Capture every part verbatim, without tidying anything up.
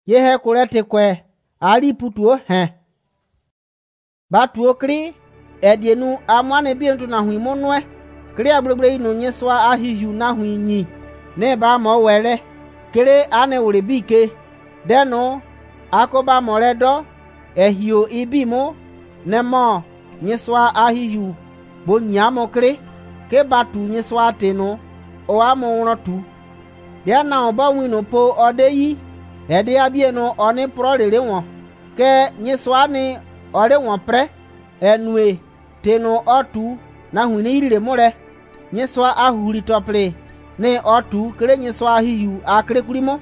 ye he kurete kwe ali putuo he batuo kri edienu amwane bientu na hu monwe kri abrebre inu nyeswa ahihu na hu nyi ne ba mo wele kri ane wure bike deno akoba moredo ehio ibimo ne mo nyeswa ahihu bo nyamo kri ke batu nyeswa teno o amo tu bia na oba winu po odeyi ede abieno oni prolele won ke nyeswa ni ore won pre enue teno otu na hu ni irire more nyeswa ahuri tople ne otu kre nyeswa ahihu akre kurimo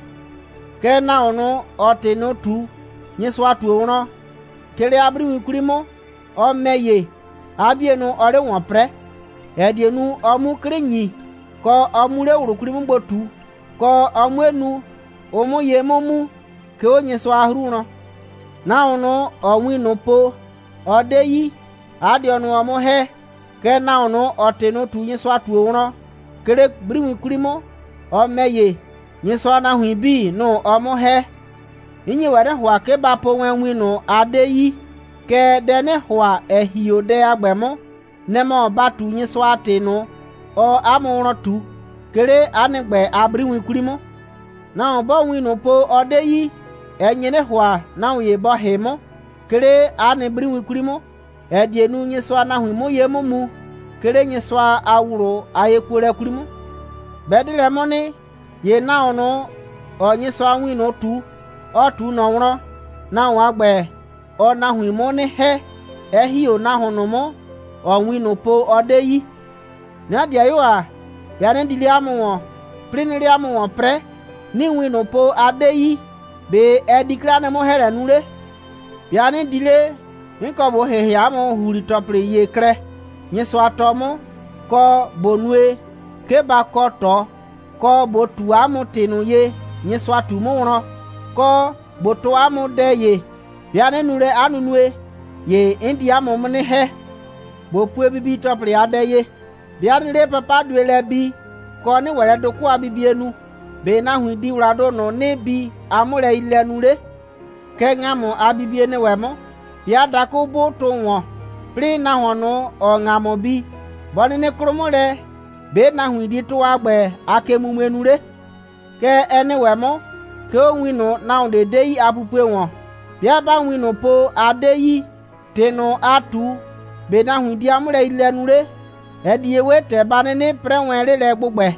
ke na ono oteno tu nyeswa tu ono kere abri kurimo o meye abieno ore won pre edienu omu kre nyi ko omure wuru kurimo gbotu ko omwenu omo ye momu ke onye so ahuru no na ono onwinu po odeyi adi onu omo he ke na ono oteno tu nye so atu ono kere briwi kurimo o meye nye so na hu bi no omo he inyi were hwa ke ba po wenwinu adeyi ke dene hwa ehio de agbemo ne mo batu nye so ateno o amoro tu kere anegbe abriwi kurimo na obo winu po odeyi enyene hwa na uye bo hemo kere ane briwi kurimo edienu nyeswa na hu mo yemo mu kere nyeswa awuro ayekure kurimo bedile moni ye na ono onyeswa winu tu otu no wro na wa gbe o na hu mo ni he ehi o na hono mo o winu po odeyi na dia yo a ya ne dili amu won prinili amu won pre ni winu po adeyi be edikra ne mo here nure ya ne dile nko bo he ya mo huri topre ye kre nyeso atomo ko bonue ke ba ko to ko bo tu amu tinu ye nyeso atu mo won ko bo to amu de ye ya ne nure anunue ye indi amu mne he bo pu bibi topre ade ye bia ne papa duele bi ko ni were do ko abibienu be na hu di wrado no ne bi amure ilenure ke ngamo abibie ne wemo bia da ko bo to won pri na hono o ngamo bi boni ne kromole be na hu di to agbe akemumenure ke ene wemo ke winu na de dei apupue won bia ba winu po adeyi teno atu be na hu di amure ilenure ediewe te banene prewenle le gbugbe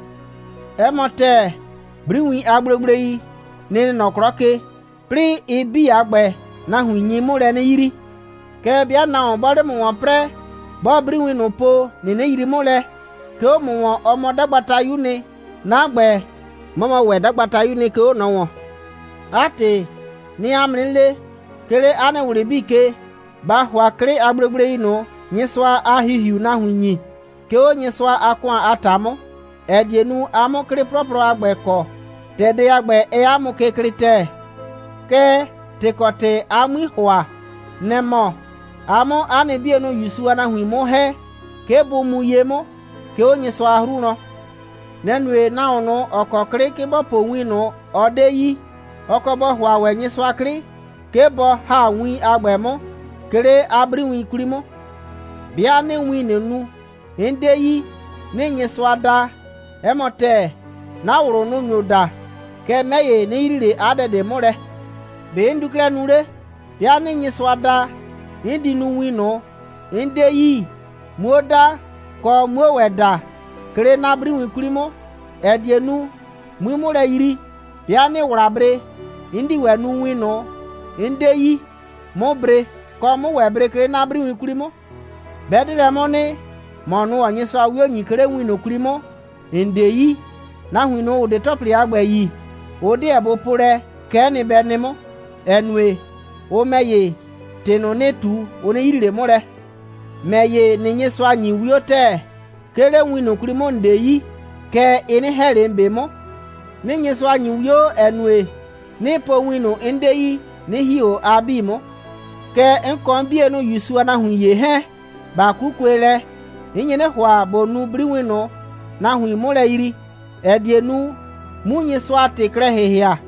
emote briwi agbregbrei ne no kroke pri ibi agbe na hu yin mu re ne yiri ke bia na obore mu won pre bo briwi no po ne ne yiri mu le ke o mu won omo dagbata yu ne na agbe mama we dagbata yu ne ke o no won ate ni amrile kele ane wure bi ke ba hwa kre agbregbrei no nyeswa ahihiu na hu yin ke o nyeswa akwa atamo edienu amo kre propro agbe ko tede agbe e amo ke krite ke te kote ami hwa nemo amo ane bienu yusu na hu mo he ke bu mu yemo ke o nyeswa ahru no nenwe na ono okokre ke bo po wi no odeyi okobo hwa we nyeswa kri ke bo ha wi agbe mo kere abri wi kurimo bia ne wi nenu endeyi ne nyeswa da emote na wuro no nyoda ke meye ne irire adede more be ndukre nure bia ne nyeswa da indi nu wi no endeyi moda ko mo weda kere na abri wi kurimo edienu mu mo re yiri bia ne wurabre indi we nu wi no endeyi mo bre ko mo webre kere na abri wi kurimo bedire mo ni monu onye so awi onyi kere wi no kurimo endeyi na hu no de topri agba yi ode ebo pore ke ni benimo enwe o meye teno netu one yirire more meye ni nyeso anyi wi ote kere wi no kurimo ndeyi ke ene here mbemo ni nyeso anyi wi o enwe ni po wi no endeyi ni hio abimo ke enkon bi eno yusu na hu ye he ba kukwele inyene hwa bonu briwi no na hu imole yiri edienu munye swate krehehia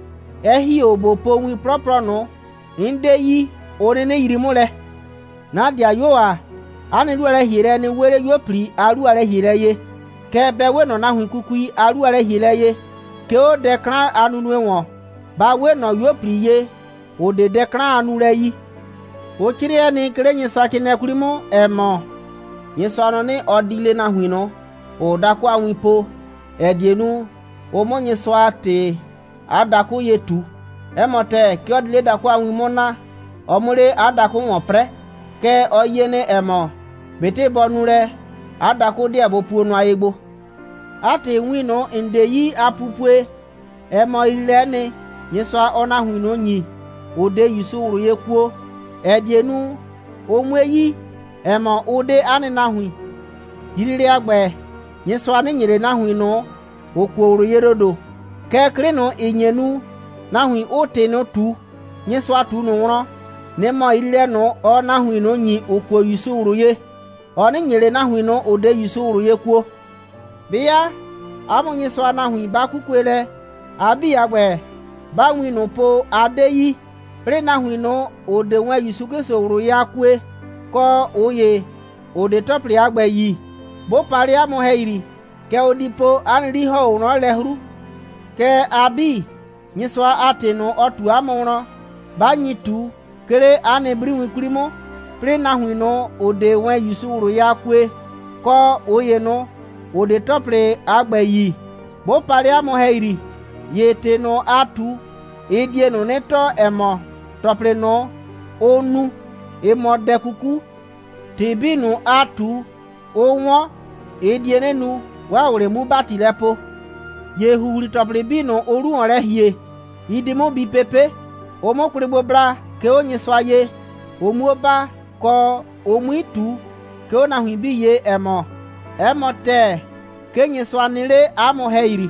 ehi obopo wi propro no inde yi one ne yiri mule na dia yoa ani ruare hire ni were yopri aruare hire ye ke be we no na hu kukui aruare hire ye ke o de kran anu nu won ba we no yopri ye o de de kran anu re yi o kire ni kire nyi saki ne kurimu emo nyi sono ni odile na hu no o dako anwipo edienu o mo nyi so ate adako yetu emote ki odile dako anwimona omure adako won pre ke oyene emo bete bonure adako de abopu onu ayegbo ate wino ndeyi apupue emo ile ni nyiso ona hu no nyi ode yusu uru yekuo edienu omweyi emo ode ani na hu yirire agbe nyiso ani nyire na hu no okwo uru yerodo ke krino enyenu na hu ote no tu nyiso atu no woro ne mo ile no o na hu no nyi okwo yusu uru ye oni nyire na hu no ode yusu uru yekuo biya amu nyiso na hu ba kukwele abi agbe ba wi no po adeyi re na hu no ode wa yusu kristo uru ya kwe ko oye ode topri agbe yi bo pari amu heiri ke odipo anri ho no lehru ke abi nyiso ate no otu amuro ba nyitu kere anebri wi kurimo pre na hu no ode wa yusu uru ya kwe ko oye no ode topri agbe yi bo pari amu heiri yete no atu edie no neto emo topre no onu emo dekuku tibi no atu onwo edie nenu wa ore mu bati lepo yehu ri topre bi no oru ore hie idimo bi pepe omo kurigbo bra ke onye swaye omu ba ko omu itu ke ona hu bi ye emo emo te kenye swanire amo heiri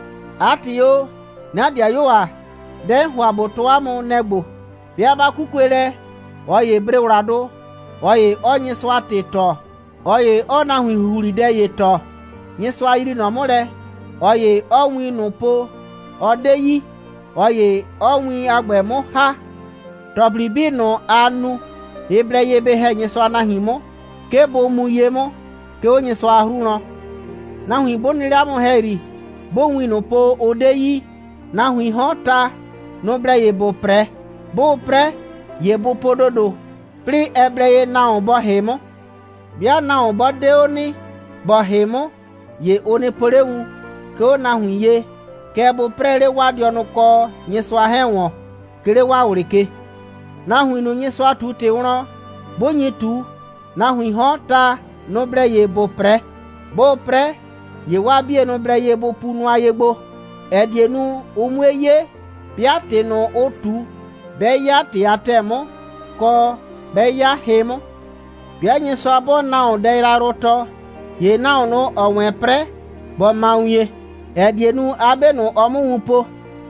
atiyo na dia yoa de hu aboto amu negbo bia ba kukwere oye brewrado oye onye swate to oye ona hu huri de ye to nye swairi no mure oye onwi nupo odeyi oye onwi agbemu ha tobribi no anu ibre ye be he nye swana himo ke bo mu ye mo ke onye swa huru na hu bonire amu heri bo wi nupo odeyi na hu hota no bre ye bo pre bo pre ye bo pododo pri ebre ye na bo hemo bia na bo de oni bo hemo ye oni porewu ke na hu ye ke bo pre re wadi onu ko nyeswa henwo kere wa urike na hu no nyeswa tu te won bo nyitu na hu hota no bre ye bo pre bo pre ye wa bie no bre ye bo punu ayegbo edienu omweye biate no otu be ya te atemo ko be ya hemo bia nyi so abo na o de ra roto ye na no onwe pre bo maunye edienu abe no omupo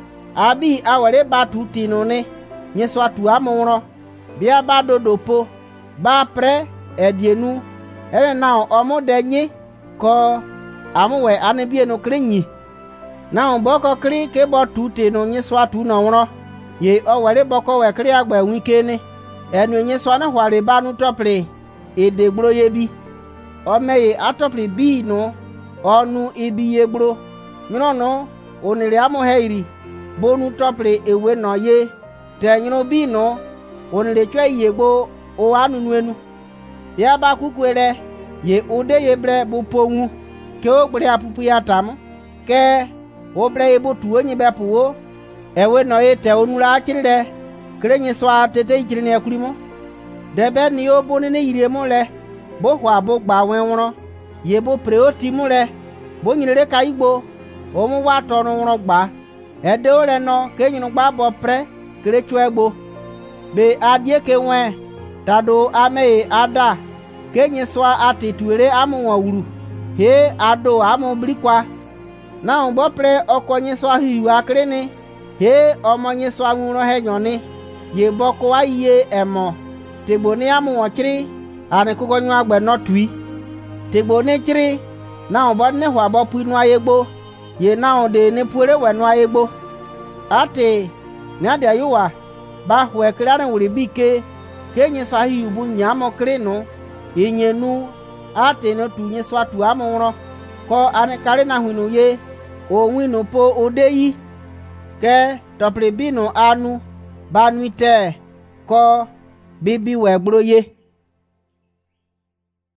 abi awere batu tinu ni nyi so atu amuro bia ba dodopo ba pre edienu ere na omu de nyi ko amuwe anebie no krenyi na boko kri ke bo tute no nyi so atu no woro ye o were boko we kri agba wike ni enu nyi so na hware ba nu topre edegbro ye bi o meye atopre bi no onu ibi ye gbro nyino no onire amu heiri bonu topre ewe no ye te nyino bi no onire twa yegbo o anu nu enu ya ba kukwere ye ode ye bre bu ponwu ke o gbre apupu ya tam ke obre ebo tu onyi bepuwo ewe no ete onura akirire krenye swa tete ikiri ne akurimo debe ni obo ni yire mo le bo hwa bo gba wenworo ye bo preoti mu le bo nyire ka igbo o mu wa to no woro gba ede ore no kenyinu gba bo pre krechu egbo be adie ke wen tado ame ada kenye swa atituere amu won wuru he ado amu blikwa na bo pre okonye so ahiu akre ni he omonye so awuro henyo ni ye boko aye emo tegbo ni amu won kiri ani kugonyu agbe no tui tegbo ni kiri na bo ne hwa bo pu inu ayegbo ye na o de ni pure we nu ayegbo ate Na dia yuwa ba hwe krane wure bike ke nyeso ahi ubu nyamo kreno inyenu ate no tu nyeso atu amuro ko ane kale na hwinu ye o winu po odeyi ke toprebino anu banuite ko bibi we gbro ye.